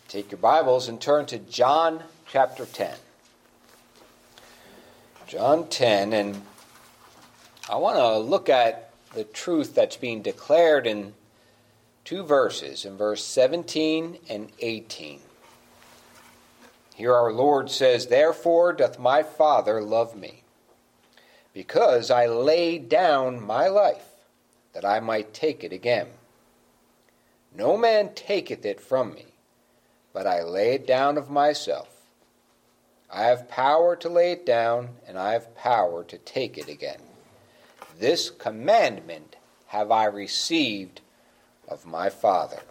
Take your Bibles and turn to John chapter 10. John 10, and I want to look at the truth that's being declared in two verses, in verse 17 and 18. Here our Lord says, "Therefore doth my Father love me, because I laid down my life, that I might take it again. No man taketh it from me, but I lay it down of myself. I have power to lay it down, and I have power to take it again. This commandment have I received of my Father."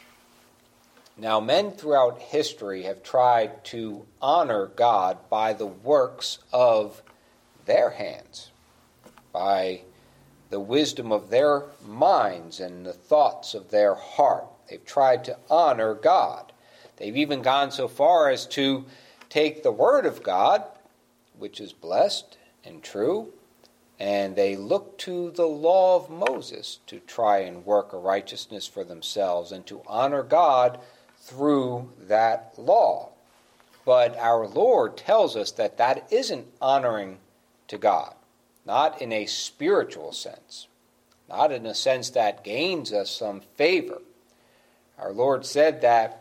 Now, men throughout history have tried to honor God by the works of their hands, by the wisdom of their minds and the thoughts of their heart. They've tried to honor God. They've even gone so far as to take the Word of God, which is blessed and true, and they look to the law of Moses to try and work a righteousness for themselves and to honor God through that law. But our Lord tells us that that isn't honoring to God, not in a spiritual sense, not in a sense that gains us some favor. Our Lord said that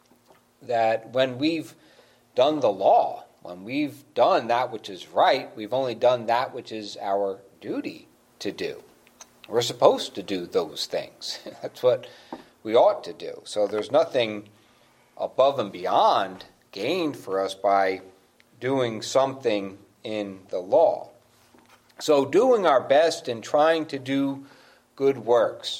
when we've done the law, when we've done that which is right, we've only done that which is our duty to do. We're supposed to do those things. That's what we ought to do. So there's nothing above and beyond gained for us by doing something in the law. So doing our best and trying to do good works.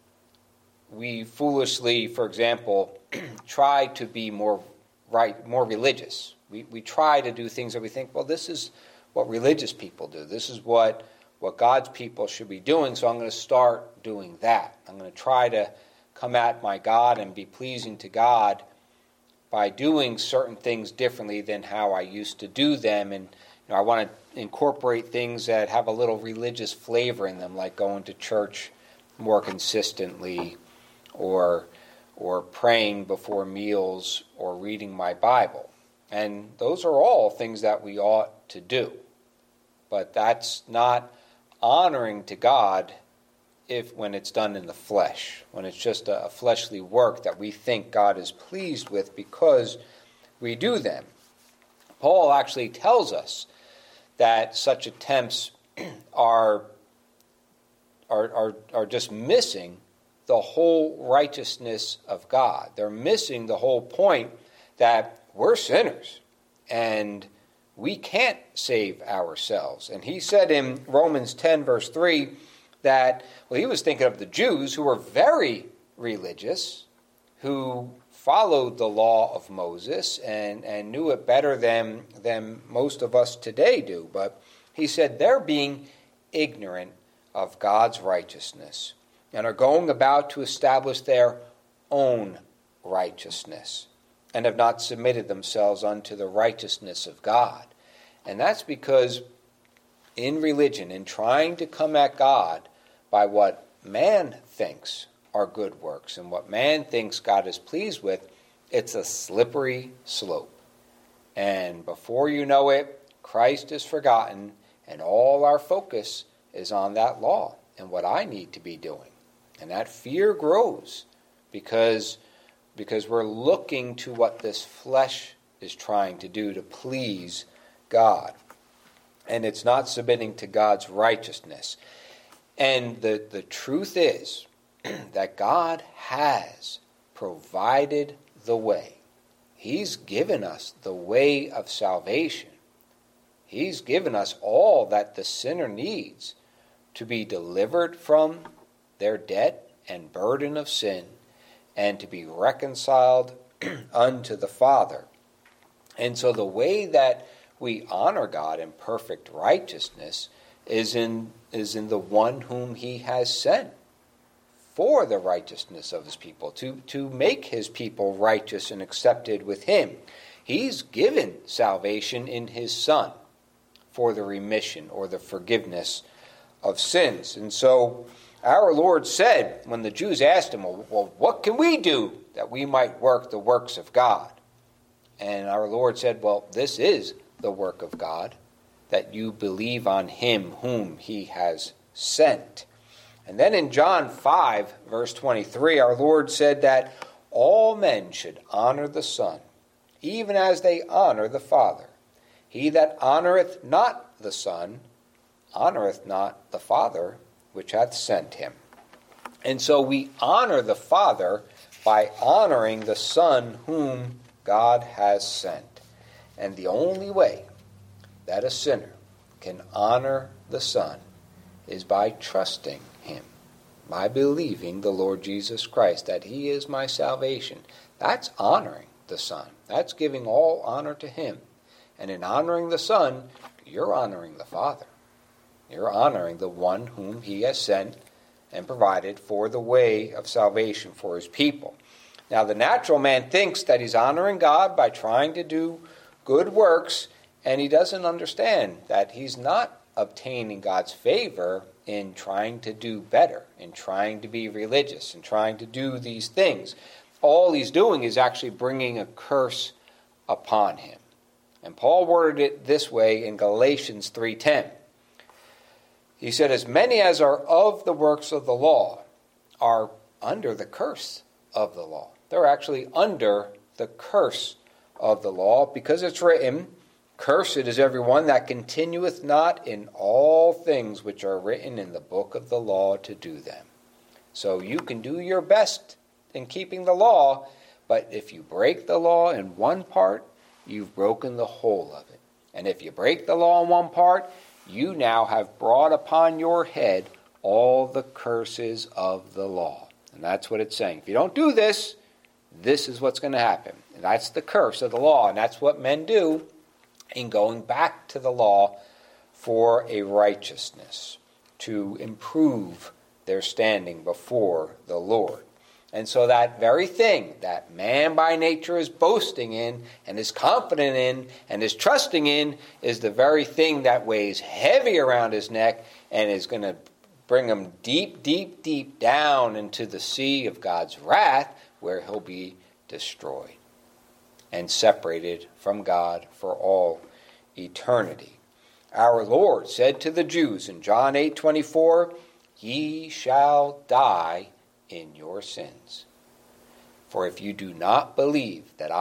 We foolishly, for example, try to be more religious. We try to do things that we think, well, this is what religious people do. This is what God's people should be doing, so I'm going to start doing that. I'm going to try to come at my God and be pleasing to God by doing certain things differently than how I used to do them. And I want to incorporate things that have a little religious flavor in them, like going to church more consistently, or praying before meals, or reading my Bible. And those are all things that we ought to do. But that's not honoring to God when it's done in the flesh, when it's just a fleshly work that we think God is pleased with because we do them. Paul actually tells us that such attempts are just missing the whole righteousness of God. They're missing the whole point that we're sinners and we can't save ourselves. And he said in Romans 10 verse 3 that, well, he was thinking of the Jews who were very religious, who followed the law of Moses and knew it better than most of us today do. But he said they're being ignorant of God's righteousness and are going about to establish their own righteousness and have not submitted themselves unto the righteousness of God. And that's because in religion, in trying to come at God by what man thinks are good works and what man thinks God is pleased with, it's a slippery slope. And before you know it, Christ is forgotten and all our focus is on that law and what I need to be doing. And that fear grows because we're looking to what this flesh is trying to do to please God. And it's not submitting to God's righteousness. And the truth is that God has provided the way. He's given us the way of salvation. He's given us all that the sinner needs to be delivered from their debt and burden of sin and to be reconciled unto the Father. And so the way that we honor God in perfect righteousness is in the one whom he has sent for the righteousness of his people, to make his people righteous and accepted with him. He's given salvation in his Son for the remission or the forgiveness of sins. And so Our Lord said, when the Jews asked him, well, what can we do that we might work the works of God? And our Lord said, well, this is the work of God, that you believe on him whom he has sent. And then in John 5, verse 23, our Lord said that all men should honor the Son, even as they honor the Father. He that honoreth not the Son honoreth not the Father which hath sent him. And so we honor the Father by honoring the Son whom God has sent. And the only way that a sinner can honor the Son is by trusting him, by believing the Lord Jesus Christ, that he is my salvation. That's honoring the Son. That's giving all honor to him. And in honoring the Son, you're honoring the Father. You're honoring the one whom he has sent and provided for the way of salvation for his people. Now, the natural man thinks that he's honoring God by trying to do good works, and he doesn't understand that he's not obtaining God's favor in trying to do better, in trying to be religious, in trying to do these things. All he's doing is actually bringing a curse upon him. And Paul worded it this way in Galatians 3:10. He said, as many as are of the works of the law are under the curse of the law. They're actually under the curse of the law, because it's written, cursed is everyone that continueth not in all things which are written in the book of the law to do them. So you can do your best in keeping the law, but if you break the law in one part, you've broken the whole of it. And if you break the law in one part, you now have brought upon your head all the curses of the law. And that's what it's saying. If you don't do this, this is what's going to happen. And that's the curse of the law. And that's what men do in going back to the law for a righteousness, to improve their standing before the Lord. And so that very thing that man by nature is boasting in and is confident in and is trusting in is the very thing that weighs heavy around his neck and is going to bring him deep, deep, deep down into the sea of God's wrath, where he'll be destroyed and separated from God for all eternity. Our Lord said to the Jews in John 8:24, ye shall die in your sins. For if you do not believe that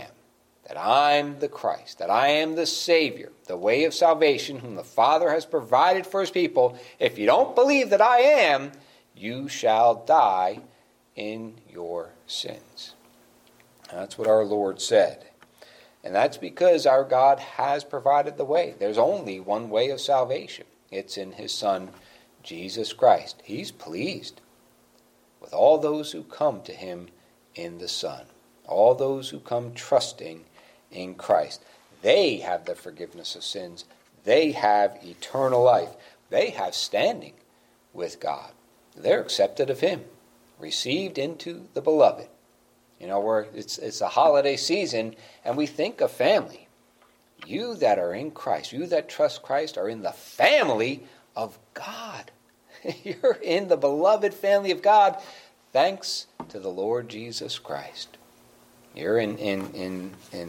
I'm the Christ, that I am the Savior, the way of salvation, whom the Father has provided for his people, if you don't believe that I am, you shall die in your sins. And that's what our Lord said. And that's because our God has provided the way. There's only one way of salvation. It's in his Son, Jesus Christ. He's pleased with all those who come to him in the Son, all those who come trusting in Christ. They have the forgiveness of sins. They have eternal life. They have standing with God. They're accepted of him, received into the beloved. You know, it's a holiday season, and we think of family. You that are in Christ, you that trust Christ, are in the family of God. You're in the beloved family of God, thanks to the Lord Jesus Christ. You're in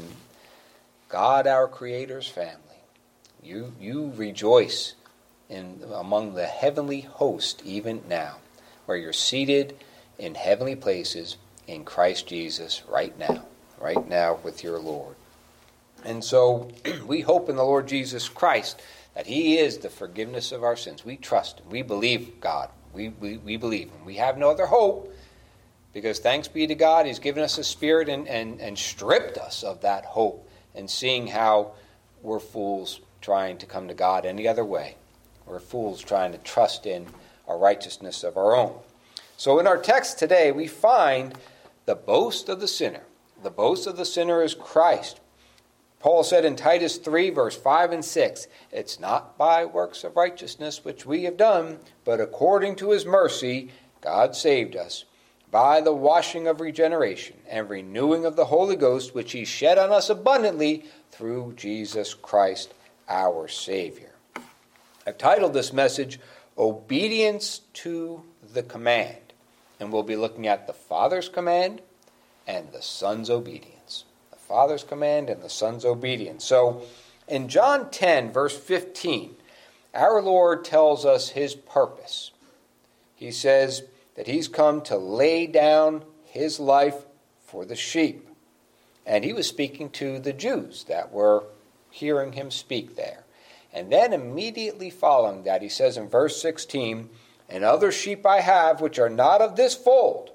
God, our Creator's family. You rejoice among the heavenly host even now, where you're seated in heavenly places in Christ Jesus right now with your Lord. And so we hope in the Lord Jesus Christ that he is the forgiveness of our sins. We trust him. We believe God. We believe him. We have no other hope, because thanks be to God, he's given us a spirit and stripped us of that hope, and seeing how we're fools trying to come to God any other way. We're fools trying to trust in a righteousness of our own. So in our text today, we find the boast of the sinner. The boast of the sinner is Christ. Paul said in Titus 3, verse 5 and 6, it's not by works of righteousness which we have done, but according to his mercy, God saved us by the washing of regeneration and renewing of the Holy Ghost, which he shed on us abundantly through Jesus Christ, our Savior. I've titled this message, obedience to the command. And we'll be looking at the Father's command and the Son's obedience. The Father's command and the Son's obedience. So in John 10, verse 15, our Lord tells us his purpose. He says that he's come to lay down his life for the sheep. And he was speaking to the Jews that were hearing him speak there. And then immediately following that, he says in verse 16, "And other sheep I have which are not of this fold,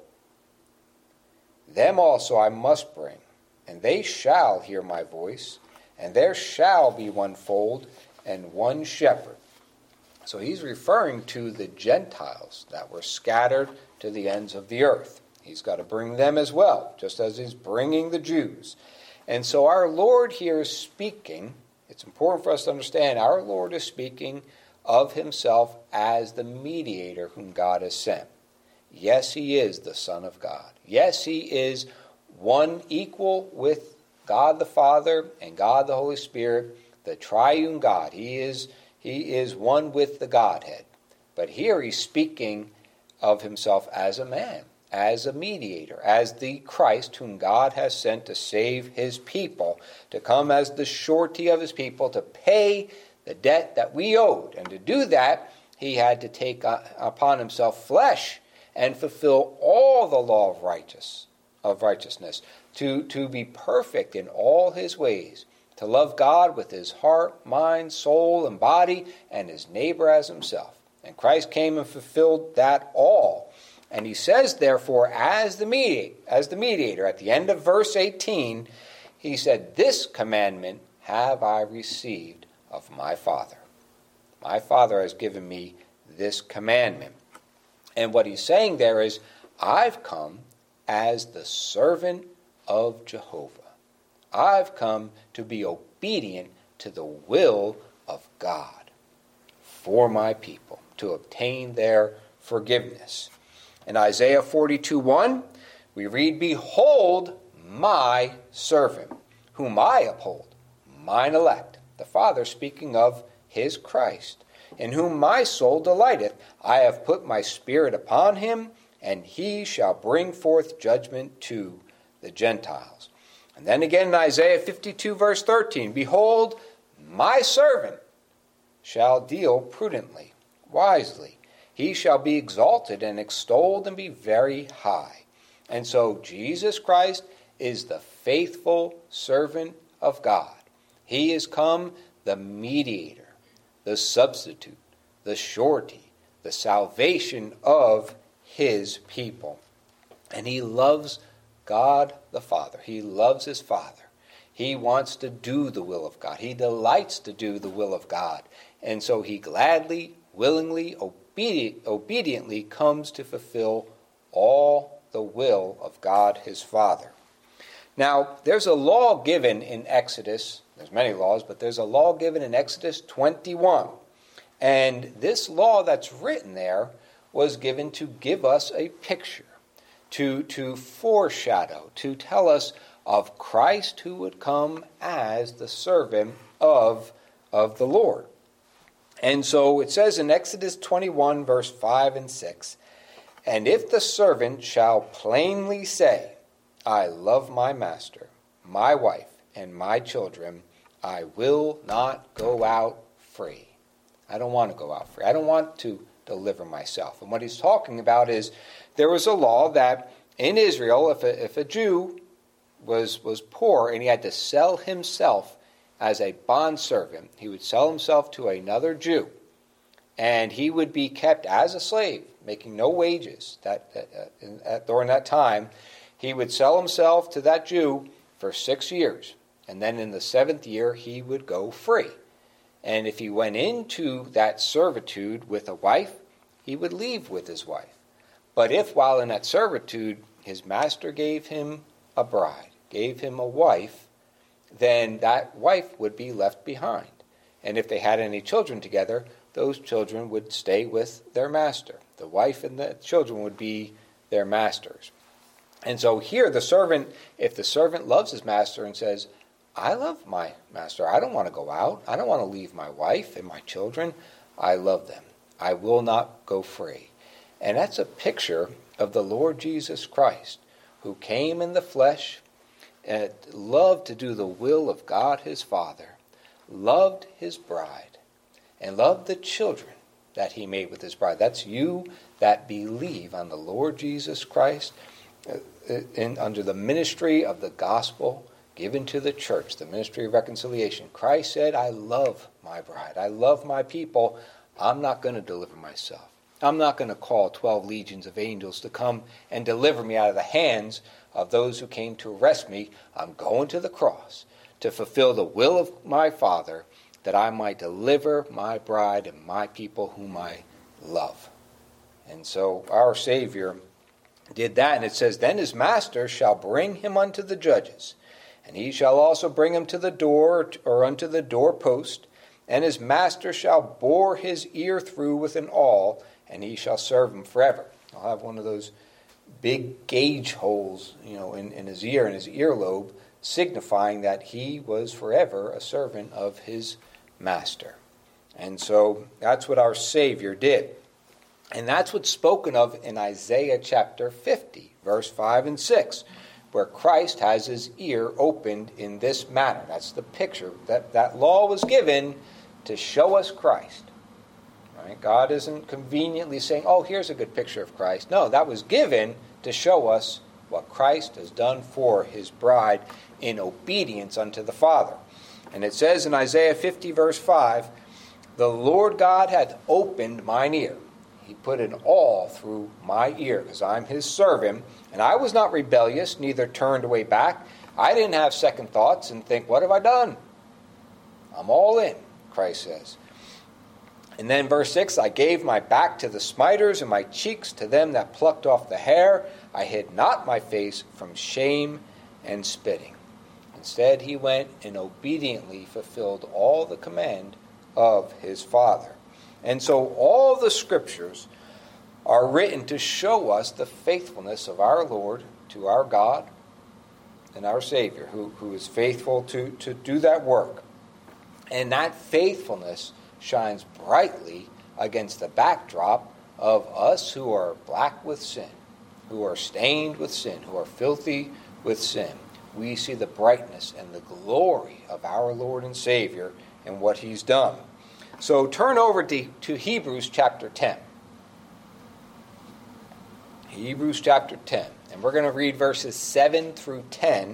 them also I must bring, and they shall hear my voice, and there shall be one fold and one shepherd." So he's referring to the Gentiles that were scattered to the ends of the earth. He's got to bring them as well, just as he's bringing the Jews. And so our Lord here is speaking. It's important for us to understand our Lord is speaking of himself as the mediator whom God has sent. Yes, he is the Son of God. Yes, he is one equal with God the Father and God the Holy Spirit, the triune God. He is one with the Godhead. But here he's speaking of himself as a man, as a mediator, as the Christ whom God has sent to save his people, to come as the surety of his people, to pay the debt that we owed. And to do that, he had to take upon himself flesh and fulfill all the law of righteousness, to be perfect in all his ways, to love God with his heart, mind, soul, and body, and his neighbor as himself. And Christ came and fulfilled that all. And he says, therefore, as the mediator, at the end of verse 18, he said, "This commandment have I received of my Father." My Father has given me this commandment. And what he's saying there is, I've come as the servant of Jehovah. I've come to be obedient to the will of God for my people, to obtain their forgiveness. In Isaiah 42:1, we read, "Behold my servant, whom I uphold, mine elect." The Father speaking of his Christ, "in whom my soul delighteth. I have put my spirit upon him, and he shall bring forth judgment to the Gentiles." And then again in Isaiah 52, verse 13, "Behold, my servant shall deal prudently, wisely. He shall be exalted and extolled and be very high." And so Jesus Christ is the faithful servant of God. He is come the mediator, the substitute, the surety, the salvation of his people. And he loves God the Father. He loves his Father. He wants to do the will of God. He delights to do the will of God. And so he gladly, willingly, obediently comes to fulfill all the will of God his Father. Now, there's a law given in Exodus. There's many laws, but there's a law given in Exodus 21. And this law that's written there was given to give us a picture, to foreshadow, to tell us of Christ who would come as the servant of the Lord. And so it says in Exodus 21, verse 5 and 6, "And if the servant shall plainly say, I love my master, my wife, and my children, I will not go out free." I don't want to go out free. I don't want to deliver myself. And what he's talking about is there was a law that in Israel, if a Jew was poor and he had to sell himself as a bondservant, he would sell himself to another Jew, and he would be kept as a slave, making no wages. During that time, he would sell himself to that Jew for 6 years, and then in the 7th year, he would go free. And if he went into that servitude with a wife, he would leave with his wife. But if while in that servitude, his master gave him a bride, gave him a wife, then that wife would be left behind. And if they had any children together, those children would stay with their master. The wife and the children would be their masters. And so here the servant, if the servant loves his master and says, I love my master, I don't want to go out, I don't want to leave my wife and my children, I love them, I will not go free. And that's a picture of the Lord Jesus Christ, who came in the flesh, and loved to do the will of God his Father, loved his bride, and loved the children that he made with his bride. That's you that believe on the Lord Jesus Christ under the ministry of the gospel given to the church, the ministry of reconciliation. Christ said, I love my bride. I love my people. I'm not going to deliver myself. I'm not going to call 12 legions of angels to come and deliver me out of the hands of those who came to arrest me. I'm going to the cross to fulfill the will of my Father, that I might deliver my bride and my people whom I love. And so our Savior did that, and it says, Then his master shall bring him unto the judges, and he shall also bring him to the door, or unto the doorpost, and his master shall bore his ear through with an awl, and he shall serve him forever. I'll have one of those big gauge holes, in his ear, in his earlobe, signifying that he was forever a servant of his master. And so that's what our Savior did. And that's what's spoken of in Isaiah chapter 50, verse 5 and 6, where Christ has his ear opened in this manner. That's the picture. That law was given to show us Christ. Right? God isn't conveniently saying, oh, here's a good picture of Christ. No, that was given to show us what Christ has done for his bride in obedience unto the Father. And it says in Isaiah 50, verse 5, The Lord God hath opened mine ear. He put an awl through my ear, because I'm his servant, and I was not rebellious, neither turned away back. I didn't have second thoughts and think, what have I done? I'm all in, Christ says. And then verse 6, I gave my back to the smiters, and my cheeks to them that plucked off the hair. I hid not my face from shame and spitting. Instead, he went and obediently fulfilled all the command of his Father. And so all the scriptures are written to show us the faithfulness of our Lord to our God and our Savior, who is faithful to do that work. And that faithfulness shines brightly against the backdrop of us who are black with sin, who are stained with sin, who are filthy with sin. We see the brightness and the glory of our Lord and Savior and what he's done. So turn over to Hebrews chapter 10. Hebrews chapter 10. And we're going to read verses 7 through 10.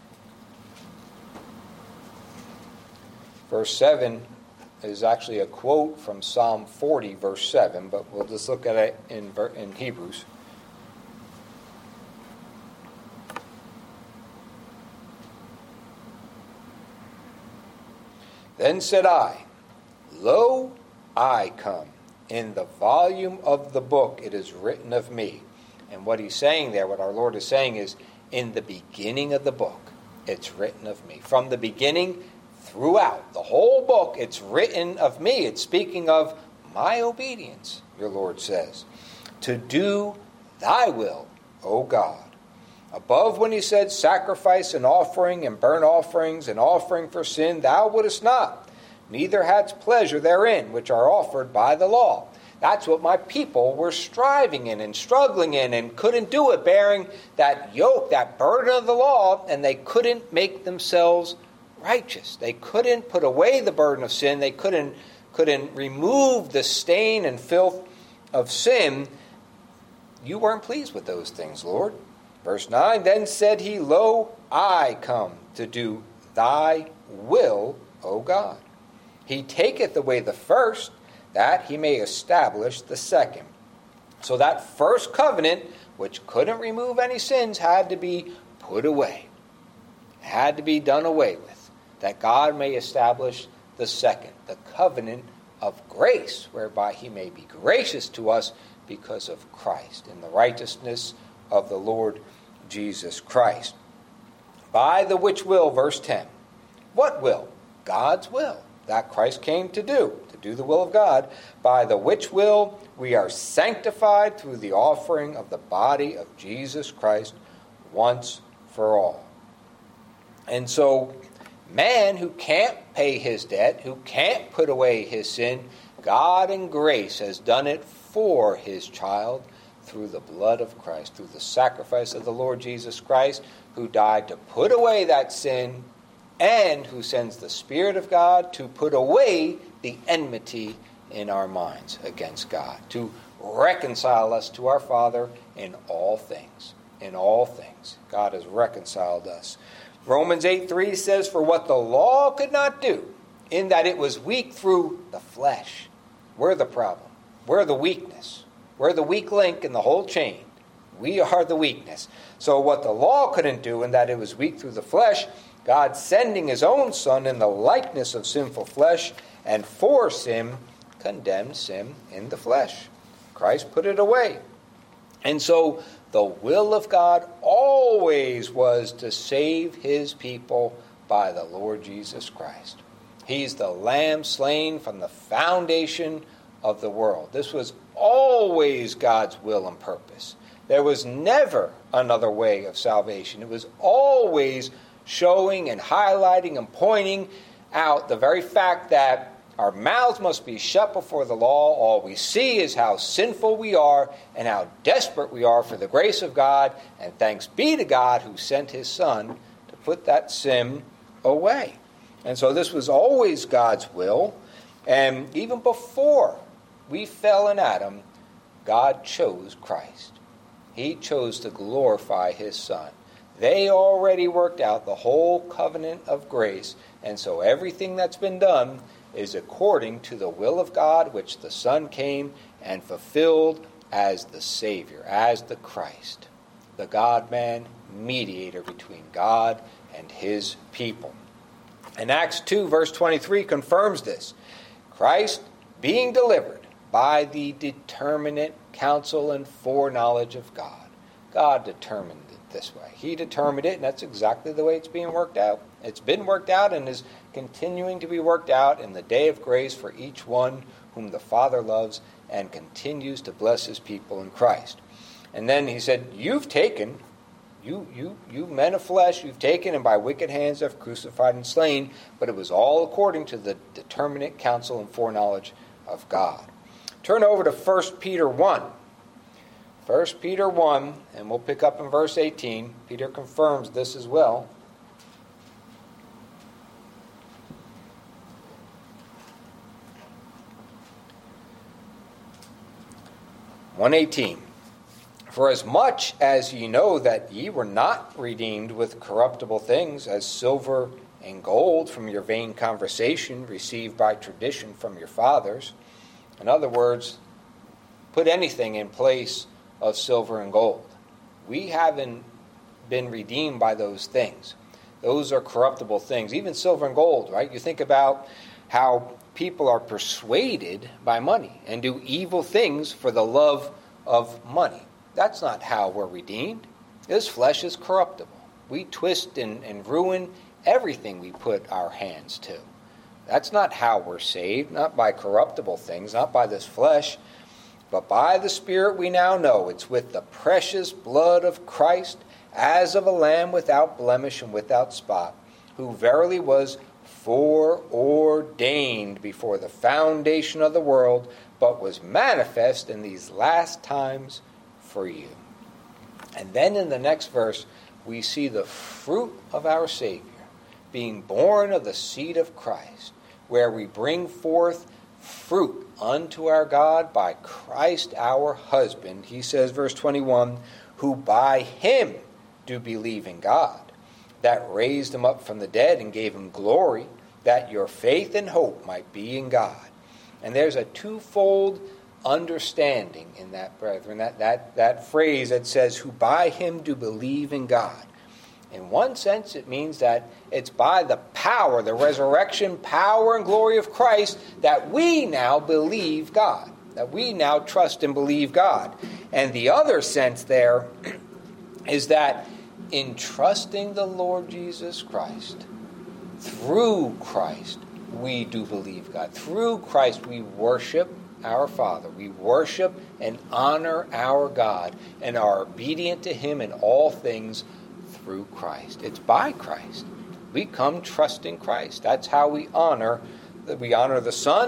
Verse 7 is actually a quote from Psalm 40, verse 7, but we'll just look at it in Hebrews. Then said I, Lo, I come. In the volume of the book it is written of me. And what he's saying there, what our Lord is saying is, in the beginning of the book, it's written of me. From the beginning, throughout the whole book, it's written of me. It's speaking of my obedience, your Lord says, to do thy will, O God. Above when he said, sacrifice and offering and burnt offerings and offering for sin, thou wouldest not, neither hadst pleasure therein, which are offered by the law. That's what my people were striving in and struggling in and couldn't do it, bearing that yoke, that burden of the law, and they couldn't make themselves righteous. They couldn't put away the burden of sin. They couldn't remove the stain and filth of sin. You weren't pleased with those things, Lord. Verse 9, Then said he, Lo, I come to do thy will, O God. He taketh away the first, that he may establish the second. So that first covenant, which couldn't remove any sins, had to be put away. Had to be done away with, that God may establish the second, the covenant of grace, whereby he may be gracious to us because of Christ, in the righteousness of the Lord Jesus Christ. By the which will, verse 10. What will? God's will, that Christ came to do the will of God. By the which will we are sanctified through the offering of the body of Jesus Christ once for all. And so man who can't pay his debt, who can't put away his sin, God in grace has done it for his child through the blood of Christ, through the sacrifice of the Lord Jesus Christ, who died to put away that sin and who sends the Spirit of God to put away the enmity in our minds against God, to reconcile us to our Father in all things. In all things, God has reconciled us. Romans 8:3 says, "For what the law could not do, in that it was weak through the flesh." We're the problem. We're the weakness. We're the weak link in the whole chain. We are the weakness. So what the law couldn't do, in that it was weak through the flesh, God sending his own Son in the likeness of sinful flesh, and for sin, condemned sin in the flesh. Christ put it away. And so the will of God always was to save his people by the Lord Jesus Christ. He's the Lamb slain from the foundation of the world. This was always God's will and purpose. There was never another way of salvation. It was always showing and highlighting and pointing out the very fact that our mouths must be shut before the law. All we see is how sinful we are and how desperate we are for the grace of God. And thanks be to God who sent his Son to put that sin away. And so this was always God's will. And even before we fell in Adam, God chose Christ. He chose to glorify his Son. They already worked out the whole covenant of grace. And so everything that's been done is according to the will of God, which the Son came and fulfilled as the Savior, as the Christ, the God-man mediator between God and his people. And Acts 2, verse 23 confirms this. Christ being delivered by the determinate counsel and foreknowledge of God. God determined it this way. He determined it, and that's exactly the way it's being worked out. It's been worked out and is continuing to be worked out in the day of grace for each one whom the Father loves and continues to bless his people in Christ. And then he said, you've taken, you men of flesh, you've taken and by wicked hands have crucified and slain, but it was all according to the determinate counsel and foreknowledge of God. Turn over to 1 Peter 1. 1 Peter 1, and we'll pick up in verse 18. Peter confirms this as well. 1:18. For as much as ye know that ye were not redeemed with corruptible things, as silver and gold from your vain conversation received by tradition from your fathers. In other words, put anything in place of silver and gold. We haven't been redeemed by those things. Those are corruptible things. Even silver and gold, right? You think about how people are persuaded by money and do evil things for the love of money. That's not how we're redeemed. This flesh is corruptible. We twist and ruin everything we put our hands to. That's not how we're saved, not by corruptible things, not by this flesh, but by the Spirit we now know. It's with the precious blood of Christ, as of a lamb without blemish and without spot, who verily was foreordained before the foundation of the world, but was manifest in these last times for you. And then in the next verse, we see the fruit of our Savior, being born of the seed of Christ, where we bring forth fruit unto our God by Christ our husband. He says, verse 21, who by him do believe in God, that raised him up from the dead and gave him glory, that your faith and hope might be in God. And there's a twofold understanding in that, brethren, that phrase that says, who by him do believe in God. In one sense, it means that it's by the power, the resurrection power and glory of Christ, that we now believe God, that we now trust and believe God. And the other sense there is that in trusting the Lord Jesus Christ, through Christ, we do believe God. Through Christ, we worship our Father. We worship and honor our God and are obedient to him in all things through Christ. It's by Christ. We come trusting Christ. That's how we honor the Son,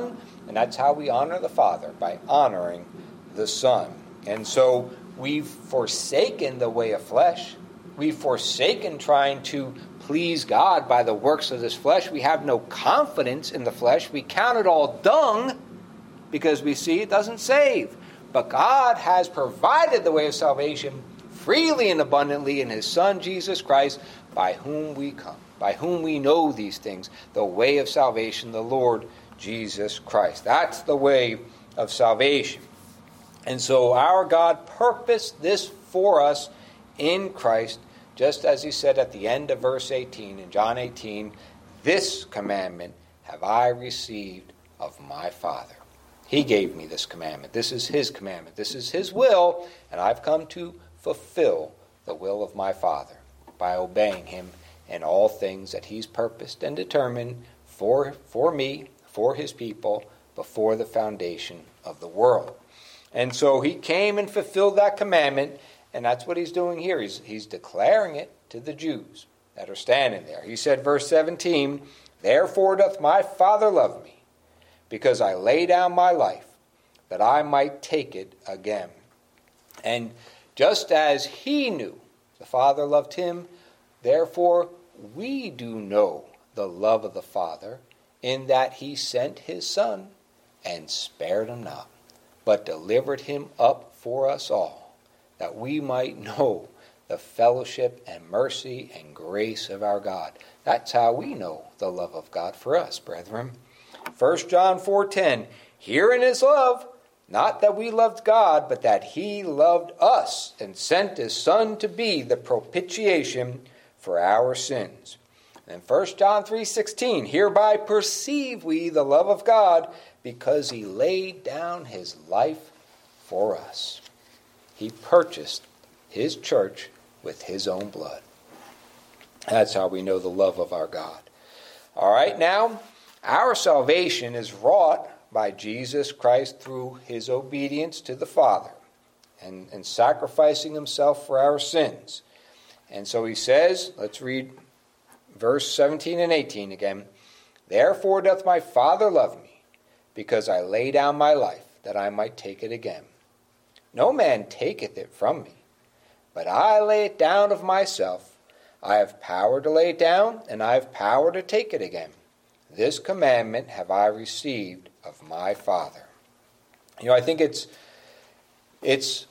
And that's how we honor the Father, by honoring the Son. And so we've forsaken the way of flesh. We've forsaken trying to please God by the works of this flesh. We have no confidence in the flesh. We count it all dung because we see it doesn't save. But God has provided the way of salvation freely and abundantly in His Son, Jesus Christ, by whom we come, by whom we know these things, the way of salvation, the Lord Jesus Christ. That's the way of salvation. And so our God purposed this for us in Christ, just as He said at the end of verse 18 in John 18, "This commandment have I received of my Father." He gave me this commandment. This is His commandment. This is His will, and I've come to fulfill the will of my Father by obeying Him in all things that He's purposed and determined for me, for His people, before the foundation of the world. And so He came and fulfilled that commandment, and that's what He's doing here. He's declaring it to the Jews that are standing there. He said, verse 17, "Therefore doth my Father love me, because I lay down my life, that I might take it again." And just as He knew the Father loved Him, therefore we do know the love of the Father, in that He sent His Son, and spared Him not, but delivered Him up for us all, that we might know the fellowship and mercy and grace of our God. That's how we know the love of God for us, brethren. 1 John 4:10, "Herein is love, not that we loved God, but that He loved us, and sent His Son to be the propitiation for our sins." And 1 John 3:16, "Hereby perceive we the love of God, because He laid down His life for us." He purchased His church with His own blood. That's how we know the love of our God. All right, now, our salvation is wrought by Jesus Christ through His obedience to the Father and sacrificing Himself for our sins. And so He says, let's read verse 17 and 18 again. "Therefore doth my Father love me, because I lay down my life, that I might take it again. No man taketh it from me, but I lay it down of myself. I have power to lay it down, and I have power to take it again. This commandment have I received of my Father." I think it's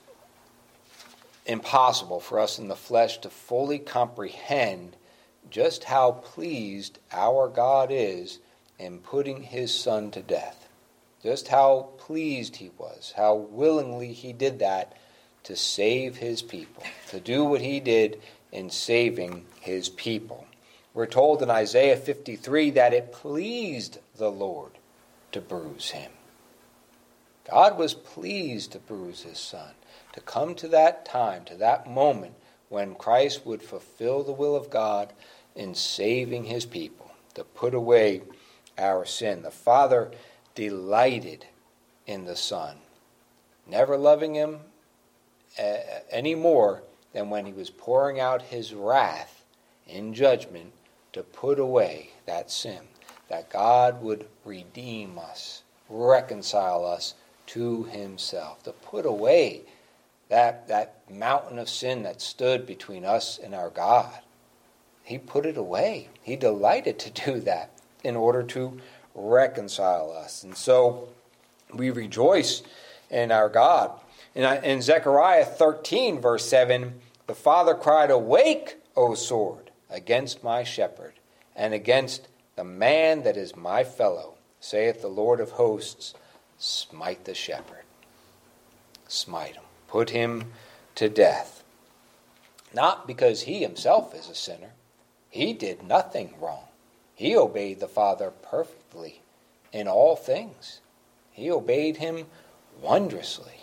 impossible for us in the flesh to fully comprehend just how pleased our God is in putting His Son to death. Just how pleased He was, how willingly He did that to save His people, to do what He did in saving His people. We're told in Isaiah 53 that it pleased the Lord to bruise Him. God was pleased to bruise His Son, to come to that time, to that moment when Christ would fulfill the will of God in saving His people, to put away our sin. The Father delighted in the Son, never loving Him any more than when He was pouring out His wrath in judgment to put away that sin, that God would redeem us, reconcile us to Himself, to put away that mountain of sin that stood between us and our God. He put it away. He delighted to do that in order to reconcile us. And so we rejoice in our God. In Zechariah 13, verse 7, the Father cried, "Awake, O sword, against my shepherd, and against the man that is my fellow, saith the Lord of hosts, smite the shepherd." Smite him. Put him to death. Not because he himself is a sinner. He did nothing wrong. He obeyed the Father perfectly in all things. He obeyed Him wondrously.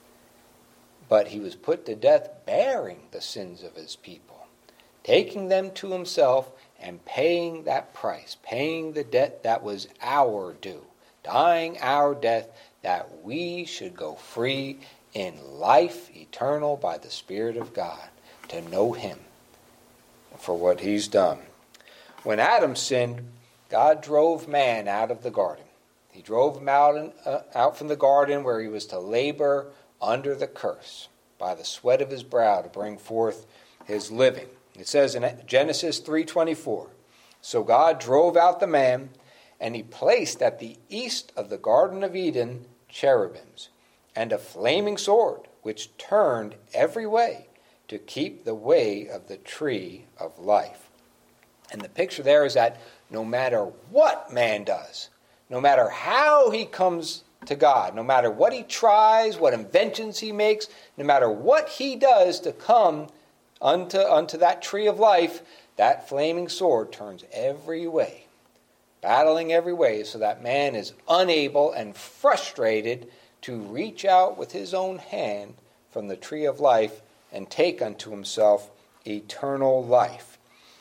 But He was put to death bearing the sins of His people, taking them to Himself and paying that price, paying the debt that was our due, dying our death that we should go free in life eternal by the Spirit of God, to know Him for what He's done. When Adam sinned, God drove man out of the garden. He drove him out from the garden where he was to labor under the curse by the sweat of his brow to bring forth his living. It says in Genesis 3:24, so God drove out the man, and he placed at the east of the Garden of Eden cherubims, and a flaming sword, which turned every way to keep the way of the tree of life. And the picture there is that no matter what man does, no matter how he comes to God, no matter what he tries, what inventions he makes, no matter what he does to come unto that tree of life, that flaming sword turns every way, battling every way, so that man is unable and frustrated to reach out with his own hand from the tree of life and take unto himself eternal life.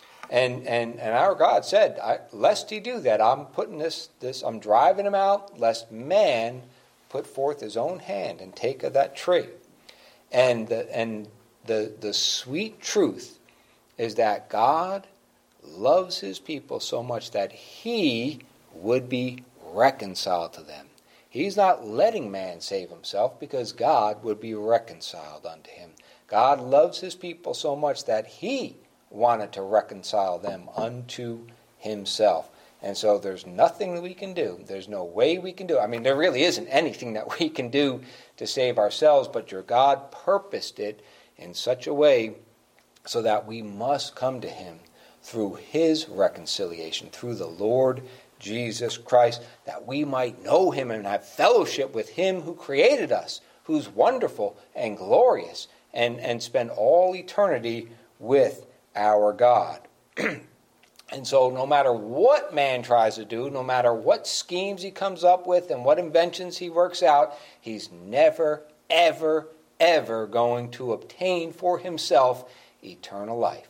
And our God said, lest he do that, I'm putting I'm driving him out, lest man put forth his own hand and take of that tree. And the sweet truth is that God loves his people so much that he would be reconciled to them. He's not letting man save himself because God would be reconciled unto him. God loves his people so much that he wanted to reconcile them unto himself. And so there's nothing that we can do. There's no way we can do it. I mean, there really isn't anything that we can do to save ourselves, but your God purposed it in such a way so that we must come to him through his reconciliation, through the Lord Jesus Christ, that we might know him and have fellowship with him who created us, who's wonderful and glorious, and spend all eternity with our God. And so no matter what man tries to do, no matter what schemes he comes up with and what inventions he works out, he's never, ever, ever going to obtain for himself eternal life.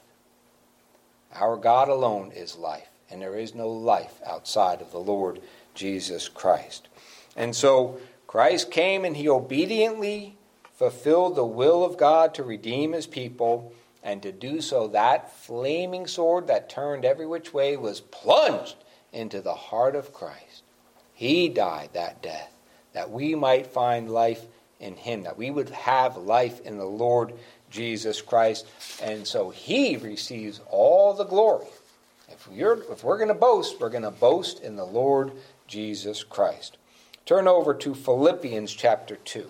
Our God alone is life, and there is no life outside of the Lord Jesus Christ. And so Christ came and he obediently fulfilled the will of God to redeem his people, and to do so, that flaming sword that turned every which way was plunged into the heart of Christ. He died that death, that we might find life in him, that we would have life in the Lord Jesus Christ. And so he receives all the glory. If we're going to boast, we're going to boast in the Lord Jesus Christ. Turn over to Philippians chapter 2.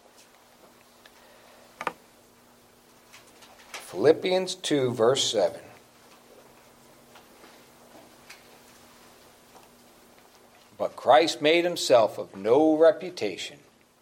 Philippians 2, verse 7. But Christ made himself of no reputation,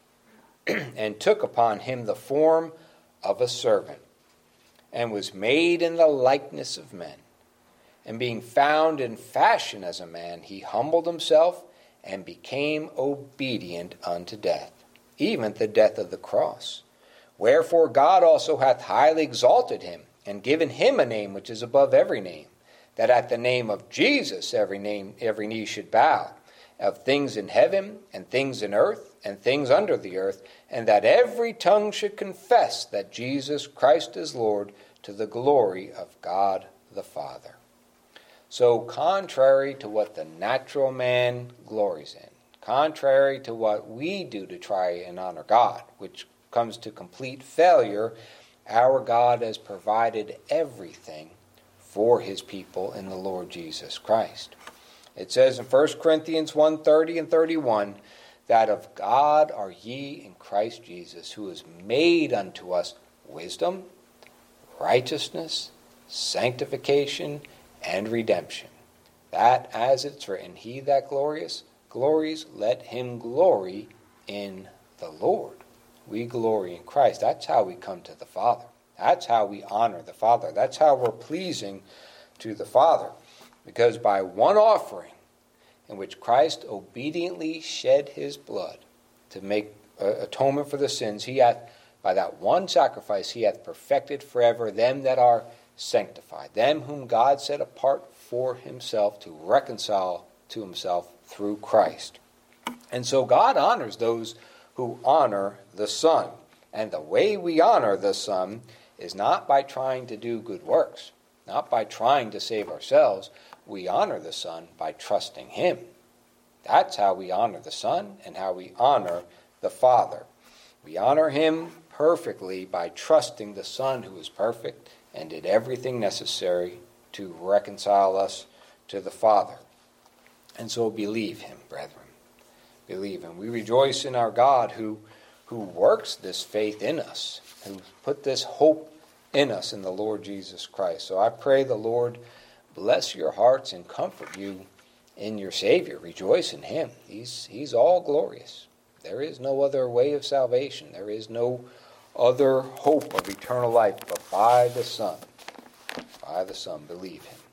and took upon him the form of a servant, and was made in the likeness of men. And being found in fashion as a man, he humbled himself, and became obedient unto death, even the death of the cross. Wherefore God also hath highly exalted him, and given him a name which is above every name, that at the name of Jesus every knee should bow, of things in heaven, and things in earth, and things under the earth, and that every tongue should confess that Jesus Christ is Lord, to the glory of God the Father. So contrary to what the natural man glories in, contrary to what we do to try and honor God, which comes to complete failure, our God has provided everything for his people in the Lord Jesus Christ. It says in 1 Corinthians 1:30 and 31, that of God are ye in Christ Jesus, who is made unto us wisdom, righteousness, sanctification, and redemption. That, as it's written, he that glories, let him glory in the Lord. We glory in Christ. That's how we come to the Father. That's how we honor the Father. That's how we're pleasing to the Father. Because by one offering, in which Christ obediently shed his blood to make atonement for the sins, he hath, by that one sacrifice, he hath perfected forever them that are sanctified, them whom God set apart for himself to reconcile to himself through Christ. And so God honors those who honor the Son. And the way we honor the Son is not by trying to do good works, not by trying to save ourselves. We honor the Son by trusting him. That's how we honor the Son and how we honor the Father. We honor him perfectly by trusting the Son who is perfect and did everything necessary to reconcile us to the Father. And so believe him, brethren. Believe him. We rejoice in our God who works this faith in us, who put this hope in us in the Lord Jesus Christ. So I pray the Lord bless your hearts and comfort you in your Savior. Rejoice in him. He's all glorious. There is no other way of salvation. There is no other hope of eternal life but by the Son. By the Son, believe him.